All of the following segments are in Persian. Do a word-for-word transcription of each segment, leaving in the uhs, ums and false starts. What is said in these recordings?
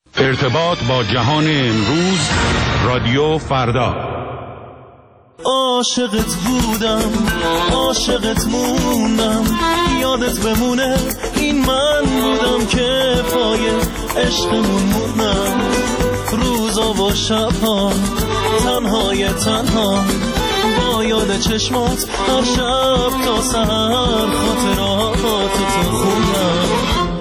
ارتباط با جهان امروز، رادیو فردا. عاشقت بودم، عاشقت موندم، یادت بمونه این من بودم که پای عشقمون موندم. روزا و شبها تنهای تنها با یاد چشمات هر شب تا سحر خاطراتو خوندم.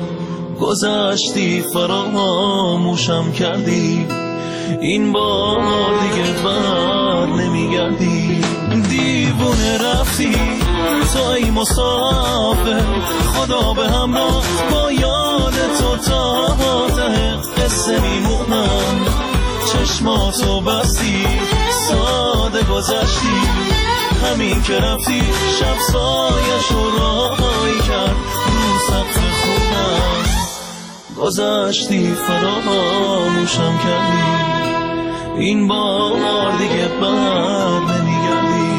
گذشتی فراموشم کردی، این بار دیگه بر نمیگردی. دیوونه رفتی تو ای مسافر، خدا به همراه با یاد تو تا ته قصه میمونم. چشماتو بستی ساده گذشتی، همین که رفتی شب سایه‌شو راهی کرد رو سقف خونم. گذشتی فراموشم کردی، این بار دیگه بر نمیگردی.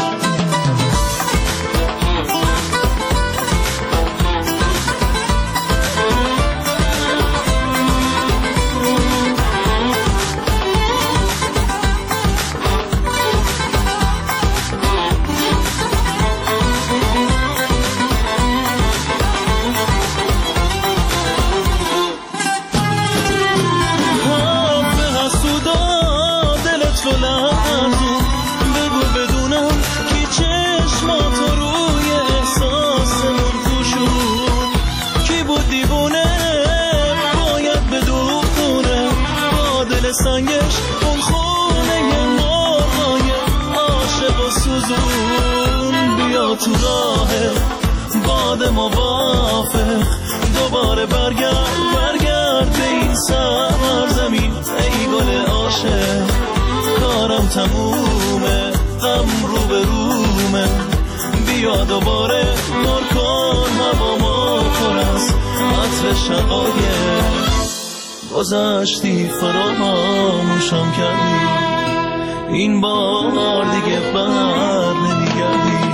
سنگش اون خونه مرغای عاشق و سوزون. بیا تو راه باد موافق، دوباره برگرد برگرد به این سرزمین ای گل عاشق. کارم تمومه، غم رو به رومه، بیا دوباره پر کن هوا ما پر از عطر شقایق. گذشتی فراموشم کردی، این بار دیگه بر نمیگردی.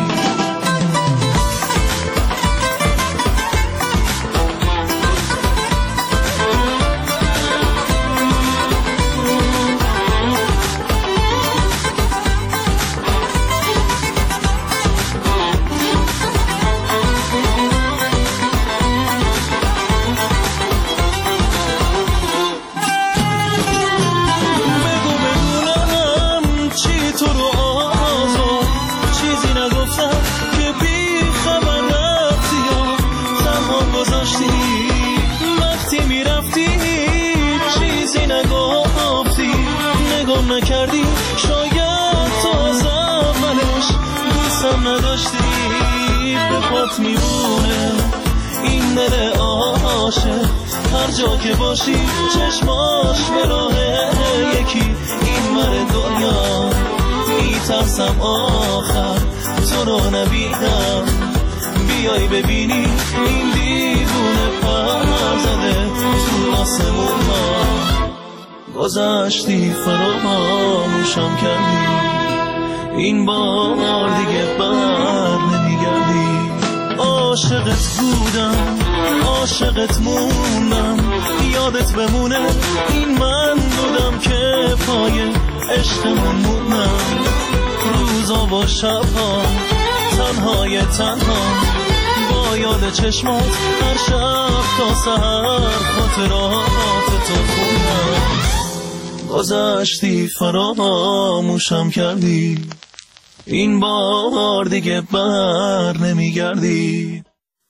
نکردی شاید تو از اولش دوستم نداشتی. به پات میمونه این دل عاشق، هر جا که باشی چشماش به راه یکی این ور دنیا. میترسم آخر تو رو نبینم، بیای ببینی این دیوونه پر زده تو آسمون ها. گذشتی فراموشم کردی، این بار دیگه بر نمیگردی. عاشقت بودم، عاشقت موندم، یادت بمونه این من بودم که پای عشقمون موندم. روزا و شبها تنهای تنها با یاد چشمات هر شب تا سحر خاطرات تو خوندم. گذشتی فراموشم کردی، این بار دیگه بر نمیگردی.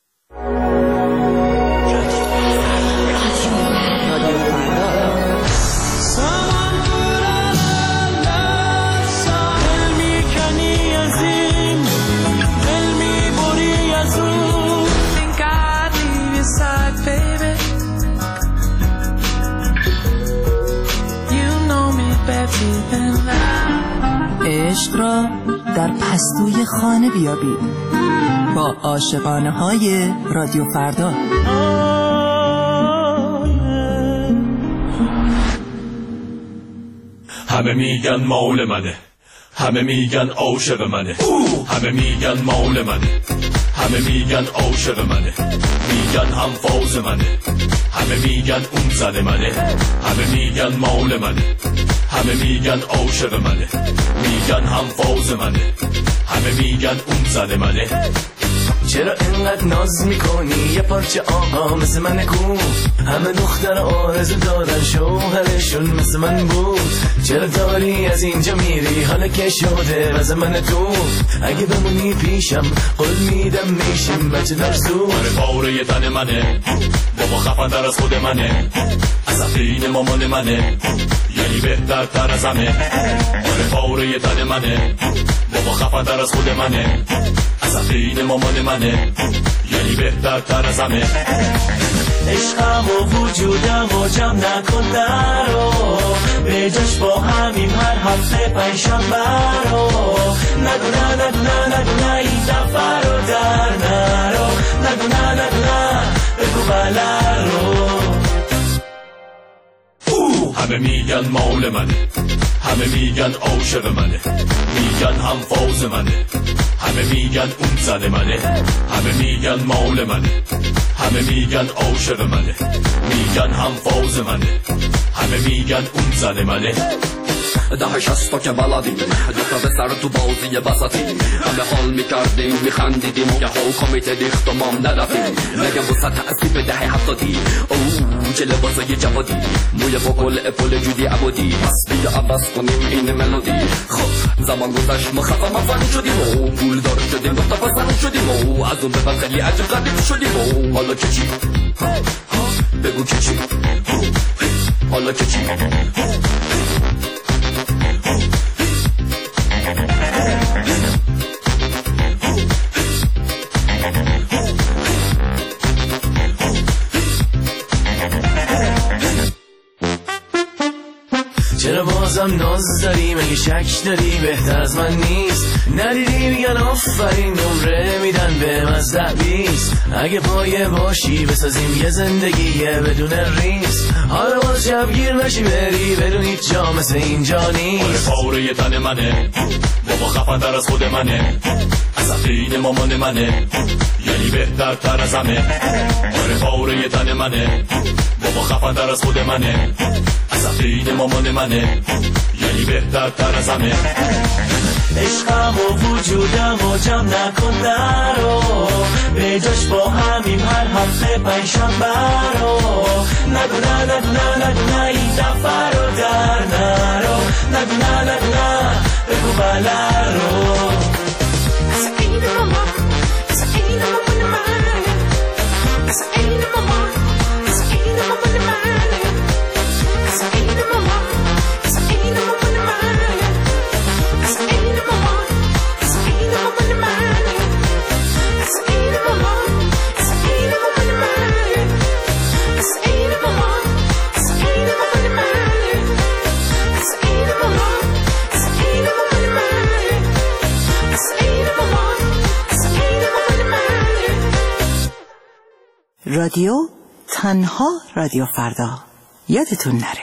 عشق را در پستوی خانه بیابید با عاشقانه های رادیو فردا. همه میگن مال منه، همه میگن عاشق منه، همه میگن مال منه، همه میگن عاشق منه، میگن هم فاز منه، همه میگن اون زن منه، همه میگن مال منه، همه میگن عاشق منه، میگن هم فاز منه، همه میگن اون زن منه. چرا اینقدر ناز میکنی یه پارچه آقا مثل من کو؟ همه دختر آرزو دارن شوهرشون مثل من بود. چرا داری از اینجا میری حالا که شده واسه من تو؟ اگه بمونی پیشم قول میدم میشیم بچه در سو. آره پاره تن منه، بابا خفن‌تر از خود منه، عصبین مامان منه، یعنی بهتر تر از همه. آره پاره تن منه، بابا خفن‌تر از خود منه، عصبین مامان منه، یعنی بهتر تر از همه. عشقم و وجودم و جمع نکن درو، به جاش با همیم هر هفته پنجشنبه رو. نگو نه نگو نه نگو نه این دفعه رو در نرو، نگو نه نگو نه بگو بله رو. همه میگن مال منه، همه میگن عاشق منه، میگن هم فاز منه، همه میگن اون زن منه، همه میگن مال منه، همه میگن عاشق منه، میگن هم فاز منه، همه میگن اون زن منه. ده شستا که بلدیم دوتا به سر تو بازی بساتیم، همه حال میکردیم میخندیدیم که حکامیت ریخت و مام ندفیم. نگم بسط عصیب دهه هفتادی اوه چه لباسای جوادی، موی با گل اپل جودی عبادی، پس بیا عباس کنیم این ملودی. خب زمان گذشت ما خفا مفن شدیم و پول دار شدیم دوتا پسن شدیم و از اون به بعد خیلی عجب قدیم شدیم و حالا که چی؟ بگو که چی؟ حالا که چی؟ چرا بازم ناز داری؟ مگه شک داری بهتر از من نیست؟ ندیدی میگن آفرین نمره میدن به از ده بیست. اگه پایه باشی بسازیم یه زندگی بدون ریس. حالا باز شبگیر نشی بری بدون هیچ جا مثل اینجا نیست. آره پاره تن منه، بابا خفن‌تر از خود منه، عصبین مامان منه، یعنی بهتر تر از همه. آره پاره تن منه، بابا خفن‌تر از خود منه، عصبین مامان منه، یعنی بهتر تر از همه. عشقم و وجودم و جمع نکن درو، به جاش با همیم هر هفته پنجشنبه رو. نگو نه نگو نه نگو نه این دفعه رو در نرو، نگو نه نگو نه بگو بله رو. رادیو تنها رادیو فردا، یادتون نره.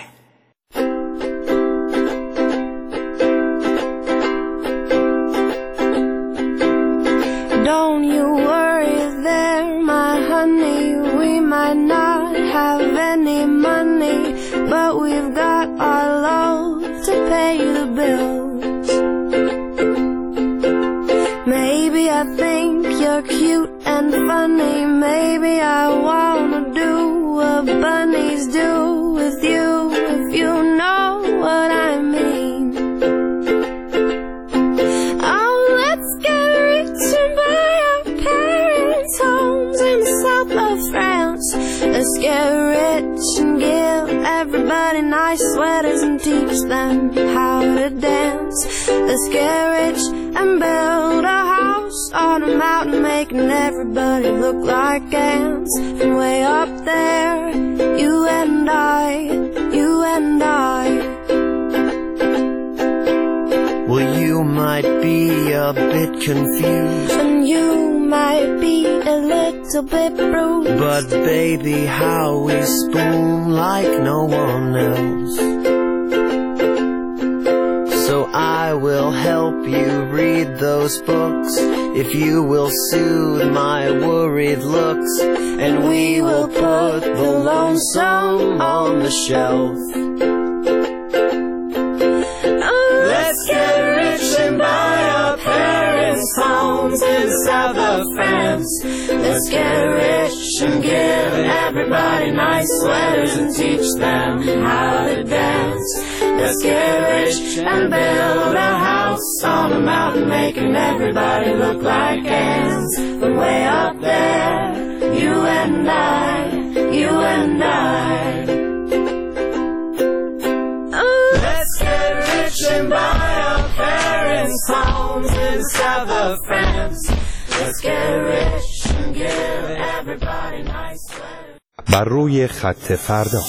Don't you worry there, my honey, we might not have any money, but we've got our love to pay the bills. Maybe I think you're cute and funny, maybe I wanna do what bunnies do with you, if you know what I mean. Oh, let's get rich and buy our parents' homes in the south of France. Let's get rich and give everybody nice sweaters and teach them how to dance. Let's get rich and build a house on a mountain, making everybody look like ants. From way up there, you and I, you and I. Well, you might be a bit confused, And you might be a little bit bruised, but baby, how we spoon like no one else. So I will help you read those books, if you will soothe my worried looks, and we will put the lonesome on the shelf. Let's get rich and buy our parents' homes in the south of France. Let's get rich and give everybody nice sweaters and teach them how to dance. Let's get rich and build a house on a mountain, making everybody look like ants. From way up there, you and I, you and I. Let's get rich and buy our parents' homes in the south of France. Let's get rich and give everybody nice sweaters. بر روی خط فردا.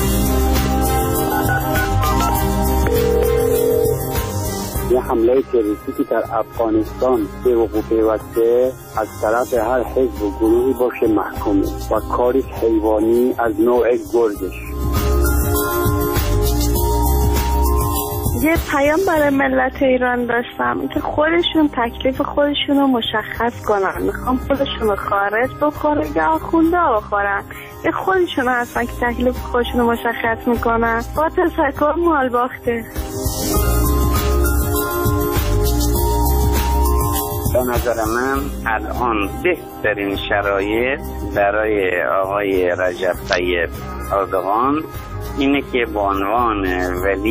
یه حمله تروریستی که در افغانستان به وقوع پیوسته از طرف هر حزب و گروهی باشه محکومه و کاری حیوانی از نوع گرگش. یه پیام برای ملت ایران داشتم که خودشون تکلیف خودشون رو مشخص کنن. میخوام خودشون رو خارج بخوره یا آخونده بخورن. یه خودشون هستن که تکلیف خودشون رو مشخص میکنن. با تشکر، مال باخته. به نظر من الان بهترین شرایط برای آقای رجب طیب اردوغان اینه که به عنوان ولی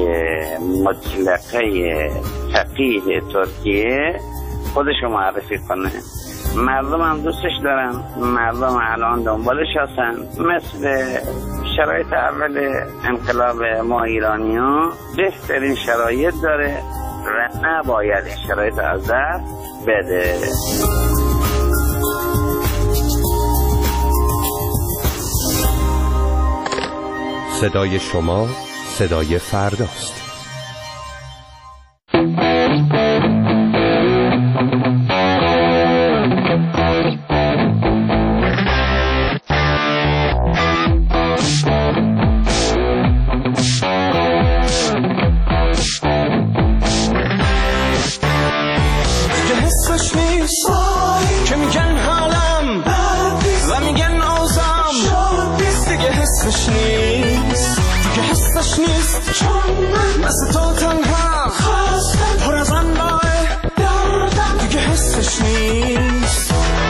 مطلقه فقیه ترکیه خودشو معرفی کنه. مردم هم دوستش دارن، مردم الان دنبالش هستن. مثل شرایط اول انقلاب ما ایرانی ها بهترین شرایط داره و نباید این شرایط از دست بده. صدای شما صدای فرداست. که میگن حالم و میگن آزم دیگه حسش نیست، دیگه حسش نیست، چون مثل تو تنها پر از انواع دیگه حسش نیست.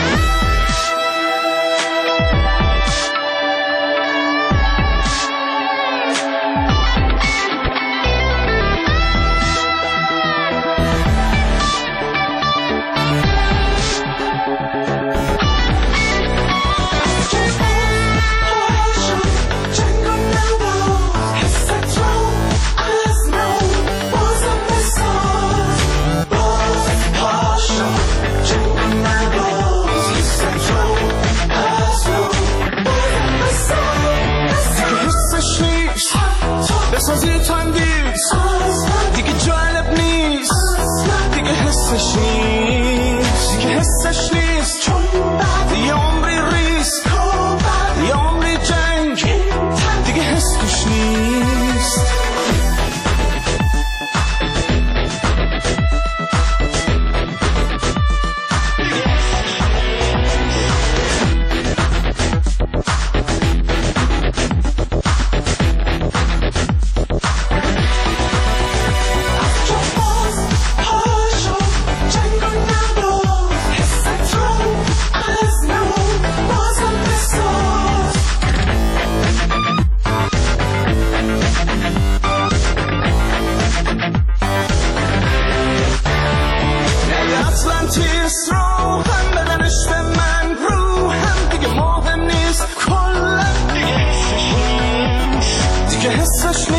بسازی تندیز دیگه جالب نیست، دیگه حسش نیست، دیگه حسش نیست، چون یه عمری ریسک یه عمری جنگ دیگه حسش نیست. Such